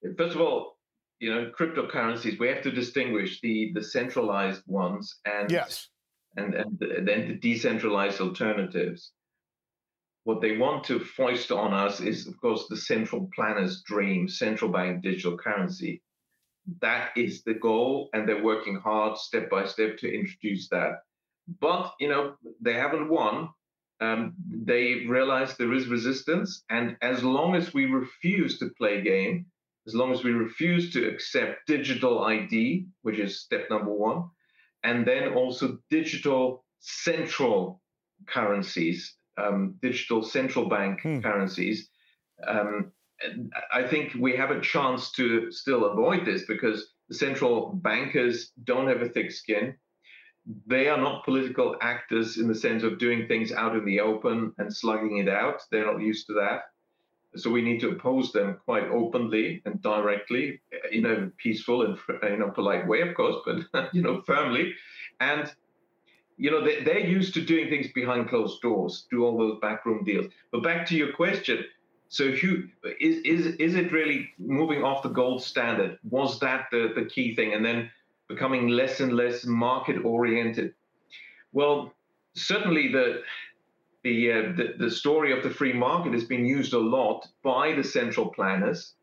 first of all, you know, cryptocurrencies, we have to distinguish the, the centralized ones and, yes. and, and then the decentralized alternatives. What they want to foist on us is, of course, the central planner's dream, central bank digital currency. That is the goal, and they're working hard step by step to introduce that. But, you know, they haven't won. Um, they realize there is resistance, and as long as we refuse to play game, as long as we refuse to accept digital I D, which is step number one, and then also digital central currencies, um, digital central bank hmm. currencies, um, I think we have a chance to still avoid this because the central bankers don't have a thick skin. They are not political actors in the sense of doing things out in the open and slugging it out. They're not used to that. So we need to oppose them quite openly and directly, in a peaceful and, you know, polite way, of course, but, you know, firmly. And, you know, they, they're used to doing things behind closed doors, do all those backroom deals. But back to your question. So who, is, is, is it really moving off the gold standard? Was that the, the key thing? And then becoming less and less market-oriented? Well, certainly the, the, uh, the, the story of the free market has been used a lot by the central planners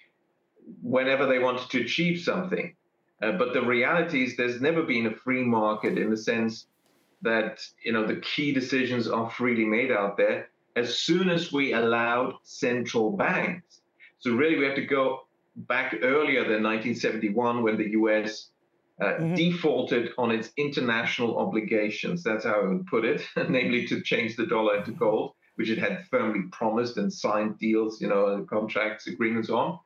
whenever they wanted to achieve something. Uh, but the reality is there's never been a free market in the sense that, you know, the key decisions are freely made out there as soon as we allowed central banks. So really we have to go back earlier than nineteen seventy-one when the U S uh, mm-hmm. defaulted on its international obligations. That's how I would put it, namely to change the dollar into gold, which it had firmly promised and signed deals, you know, contracts, agreements on.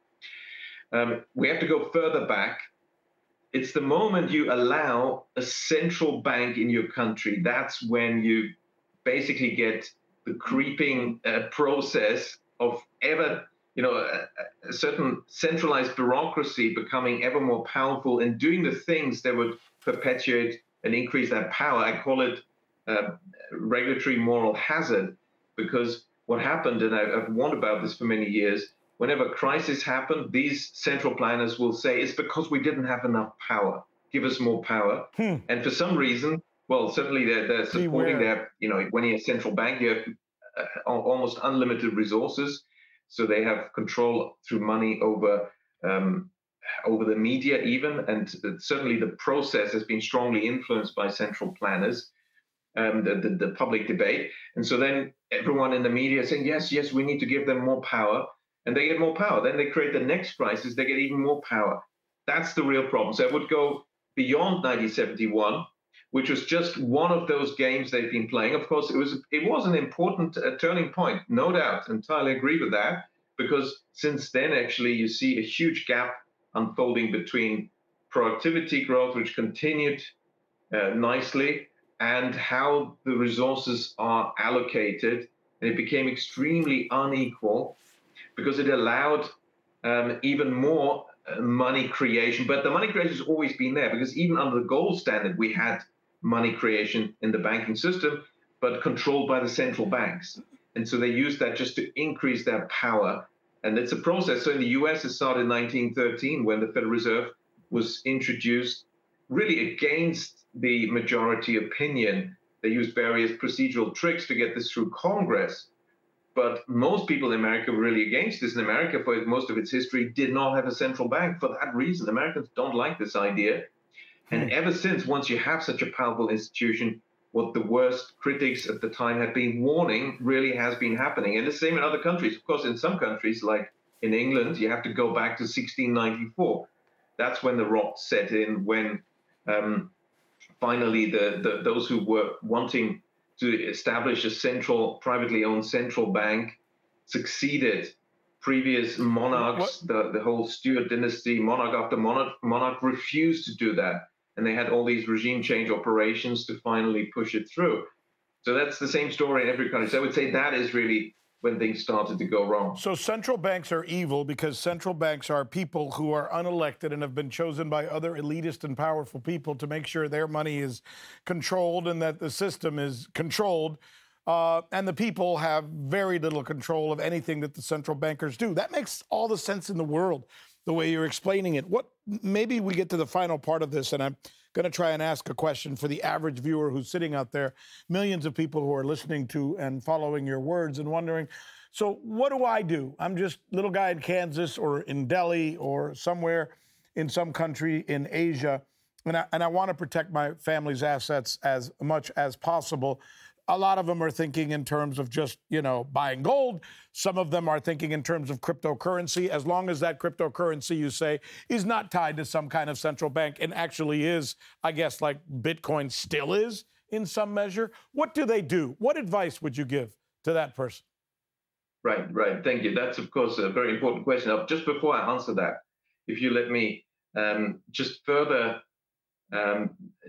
Um, we have to go further back. It's the moment you allow a central bank in your country, that's when you basically get the creeping uh, process of ever, you know, a, a certain centralized bureaucracy becoming ever more powerful and doing the things that would perpetuate and increase that power. I call it uh, regulatory moral hazard, because what happened, and I've, I've warned about this for many years, whenever crisis happened, these central planners will say, it's because we didn't have enough power. Give us more power. Hmm. And for some reason, well, certainly they're, they're supporting their, you know, when you're a central bank, you have uh, almost unlimited resources. So they have control through money over um, over the media even. And certainly the process has been strongly influenced by central planners, um, the, the, the public debate. And so then everyone in the media is saying, yes, yes, we need to give them more power. And they get more power. Then they create the next crisis, they get even more power. That's the real problem. So I would go beyond nineteen seventy-one, which was just one of those games they've been playing. Of course, it was it was an important uh, turning point, no doubt. Entirely agree with that, because since then, actually, you see a huge gap unfolding between productivity growth, which continued uh, nicely, and how the resources are allocated. And it became extremely unequal because it allowed um, even more uh, money creation. But the money creation has always been there, because even under the gold standard, we had money creation in the banking system, but controlled by the central banks. And so they used that just to increase their power. And it's a process. So in the U S, it started in nineteen thirteen when the Federal Reserve was introduced really against the majority opinion. They used various procedural tricks to get this through Congress. But most people in America were really against this. And America, for most of its history, did not have a central bank for that reason. Americans don't like this idea. And ever since, once you have such a powerful institution, what the worst critics at the time had been warning really has been happening. And the same in other countries. Of course, in some countries, like in England, you have to go back to sixteen ninety-four. That's when the rot set in, when um, finally the, the those who were wanting to establish a central, privately owned central bank succeeded. Previous monarchs, the, the whole Stuart dynasty, monarch after monarch, monarch refused to do that. And they had all these regime change operations to finally push it through. So that's the same story in every country. So I would say that is really when things started to go wrong. So central banks are evil because central banks are people who are unelected and have been chosen by other elitist and powerful people to make sure their money is controlled and that the system is controlled. Uh, and the people have very little control of anything that the central bankers do. That makes all the sense in the world. the way you're explaining it. What maybe we get to the final part of this, and I'm going to try and ask a question for the average viewer who's sitting out there, millions of people who are listening to and following your words and wondering, so what do I do? I'm just a little guy in Kansas or in Delhi or somewhere in some country in Asia, and I, and I want to protect my family's assets as much as possible. A lot of them are thinking in terms of just, you know, buying gold. Some of them are thinking in terms of cryptocurrency, as long as that cryptocurrency, you say, is not tied to some kind of central bank and actually is, I guess, like Bitcoin still is in some measure. What do they do? What advice would you give to that person? Right, right. Thank you. That's, of course, a very important question. Now, just before I answer that, if you let me um, just further um,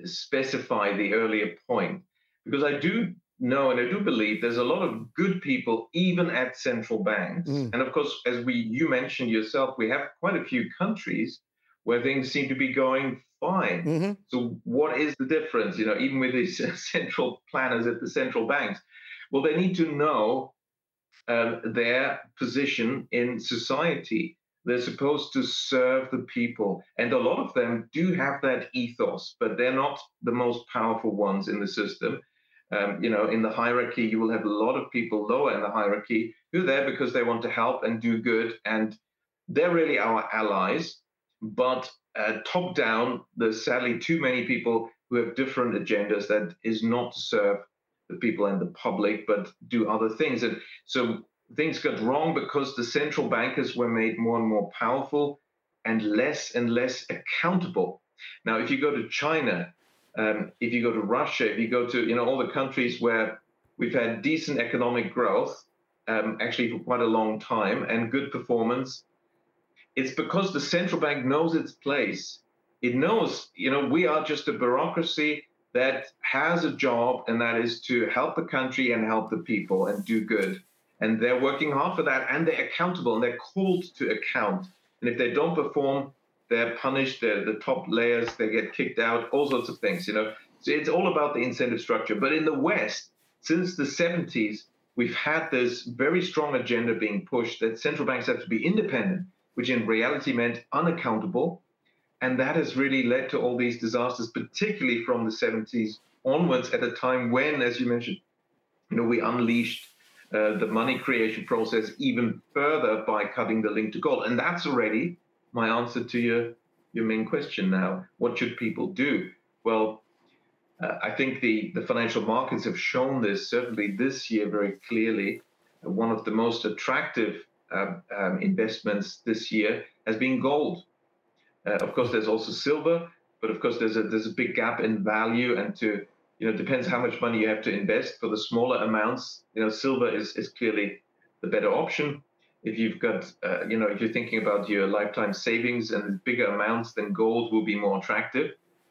specify the earlier point, because I do know and I do believe there's a lot of good people even at central banks. Mm. And of course, as we you mentioned yourself, we have quite a few countries where things seem to be going fine. Mm-hmm. So what is the difference, you know, even with these central planners at the central banks? Well, they need to know um, their position in society. They're supposed to serve the people. And a lot of them do have that ethos, but they're not the most powerful ones in the system. Um, you know, in the hierarchy, you will have a lot of people lower in the hierarchy who are there because they want to help and do good. And they're really our allies. But uh, top down, there's sadly too many people who have different agendas that is not to serve the people and the public, but do other things. And so things got wrong because the central bankers were made more and more powerful and less and less accountable. Now, if you go to China, Um, if you go to Russia, if you go to, you know, all the countries where we've had decent economic growth, um, actually for quite a long time, and good performance, it's because the central bank knows its place. It knows, you know, we are just a bureaucracy that has a job, and that is to help the country and help the people and do good. And they're working hard for that, and they're accountable, and they're called to account. And if they don't perform, they're punished, they're the top layers, they get kicked out, all sorts of things, you know. So it's all about the incentive structure. But in the West, since the seventies, we've had this very strong agenda being pushed that central banks have to be independent, which in reality meant unaccountable. And that has really led to all these disasters, particularly from the seventies onwards, at a time when, as you mentioned, you know, we unleashed uh, the money creation process even further by cutting the link to gold. And that's already my answer to your, your main question now. What should people do? Well, uh, I think the, the financial markets have shown this, certainly this year very clearly. Uh, one of the most attractive uh, um, investments this year has been gold. Uh, of course, there's also silver, but of course, there's a there's a big gap in value, and to you know, it depends how much money you have to invest. For the smaller amounts, you know, silver is is clearly the better option. If you've got, uh, you know, if you're thinking about your lifetime savings and bigger amounts, then gold will be more attractive.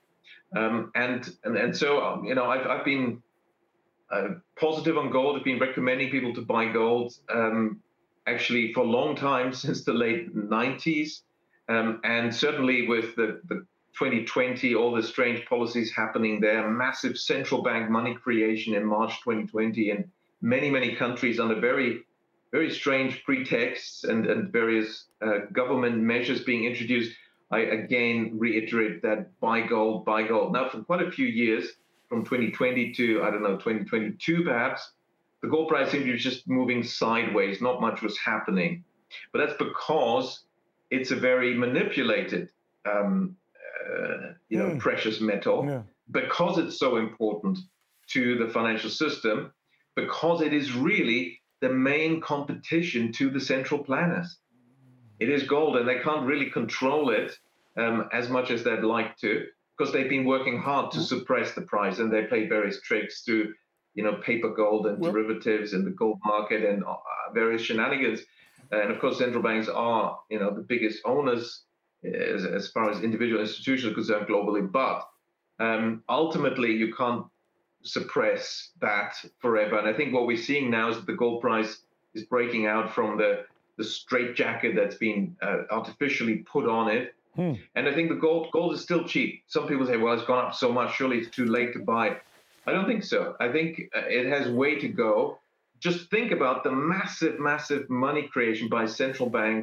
Um, and and and so um, you know, I've I've been uh, positive on gold. I've been recommending people to buy gold um, actually for a long time, since the late nineties. Um, and certainly with the, the twenty twenty, all the strange policies happening there, massive central bank money creation in March twenty twenty in many, many countries under very, very strange pretexts and, and various uh, government measures being introduced, I again reiterate that buy gold, buy gold. Now, for quite a few years, from twenty twenty to, I don't know, twenty twenty-two perhaps, the gold price seemed to be just moving sideways. Not much was happening. But that's because it's a very manipulated, um, uh, you know, mm. precious metal, yeah. because it's so important to the financial system, because it is really the main competition to the central planners. It is gold, and they can't really control it um, as much as they'd like to, because they've been working hard to suppress the price, and they play various tricks through, you know, paper gold and well, derivatives in the gold market and uh, various shenanigans. And of course, central banks are, you know, the biggest owners as, as far as individual institutions are concerned globally. But um, ultimately, you can't suppress that forever. And I think what we're seeing now is that the gold price is breaking out from the, the straitjacket that's been uh, artificially put on it. Hmm. And I think the gold gold is still cheap. Some people say, well, it's gone up so much, surely it's too late to buy. I don't think so. I think uh, it has way to go. Just think about the massive, massive money creation by central banks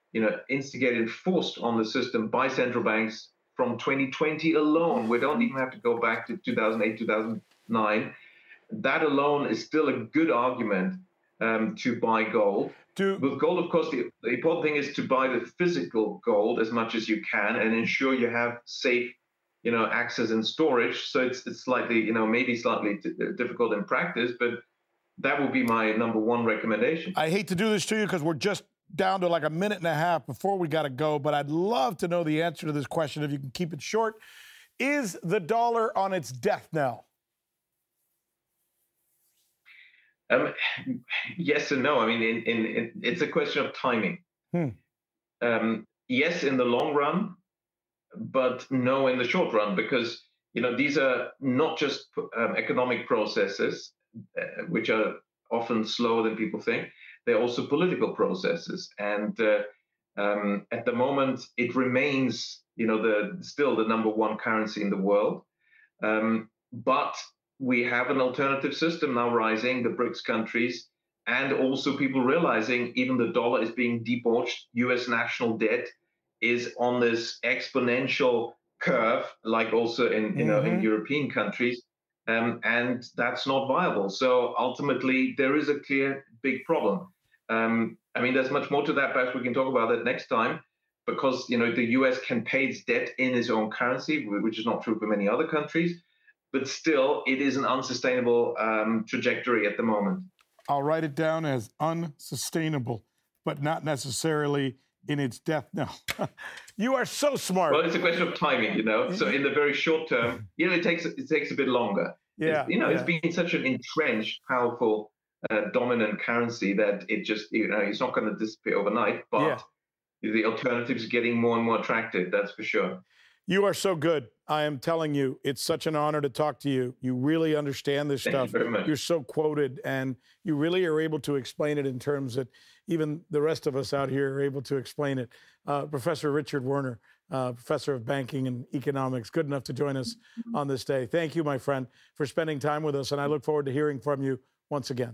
you know, instigated and forced on the system by central banks from twenty twenty alone. We don't even have to go back to two thousand eight, two thousand nine. That alone is still a good argument um, to buy gold. Do, With gold, of course, the, the important thing is to buy the physical gold as much as you can and ensure you have safe, you know, access and storage. So it's it's slightly, you know, maybe slightly t- difficult in practice, but that would be my number one recommendation. I hate to do this to you because we're just down to like a minute and a half before we got to go, but I'd love to know the answer to this question if you can keep it short. Is the dollar on its death knell? Um, yes and no. I mean, in, in, in, it's a question of timing. Hmm. Um, yes, in the long run, but no in the short run, because, you know, these are not just um, economic processes, uh, which are often slower than people think. They're also political processes. And uh, um, at the moment, it remains, you know, the still the number one currency in the world. Um, but we have an alternative system now rising, the BRICS countries, and also people realizing even the dollar is being debauched. U S national debt is on this exponential curve, like also in, you mm-hmm. know, in European countries, um, and that's not viable. So ultimately, there is a clear big problem. Um, I mean, there's much more to that. Perhaps we can talk about that next time, because, you know, the U S can pay its debt in its own currency, which is not true for many other countries. But still, it is an unsustainable um, trajectory at the moment. I'll write it down as unsustainable, but not necessarily in its death knell. You are so smart. Well, it's a question of timing, you know. So in the very short term, you know, it takes it takes a bit longer. Yeah, it's, you know, yeah. It's been such an entrenched, powerful, uh, dominant currency that it just, you know, it's not going to disappear overnight. But yeah. the alternatives are getting more and more attractive. That's for sure. You are so good. I am telling you, it's such an honor to talk to you. You really understand this Thank stuff. You very much. You're so quoted, and you really are able to explain it in terms that even the rest of us out here are able to explain it. Uh, Professor Richard Werner, uh, Professor of Banking and Economics, good enough to join us on this day. Thank you, my friend, for spending time with us, and I look forward to hearing from you once again.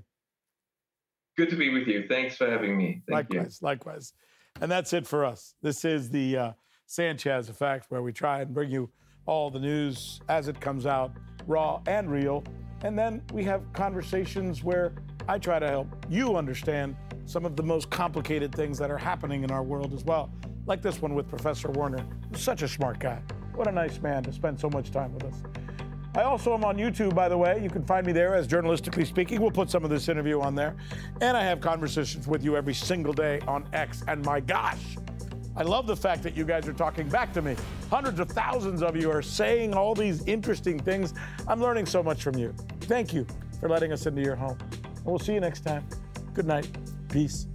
Good to be with you. Thanks for having me. Thank likewise, you. Likewise. And that's it for us. This is the uh, Sanchez Effect, where we try and bring you all the news as it comes out, raw and real. And then we have conversations where I try to help you understand some of the most complicated things that are happening in our world as well. Like this one with Professor Werner, who's such a smart guy. What a nice man to spend so much time with us. I also am on YouTube, by the way. You can find me there as Journalistically Speaking. We'll put some of this interview on there. And I have conversations with you every single day on X. And my gosh, I love the fact that you guys are talking back to me. Hundreds of thousands of you are saying all these interesting things. I'm learning so much from you. Thank you for letting us into your home. And we'll see you next time. Good night. Peace.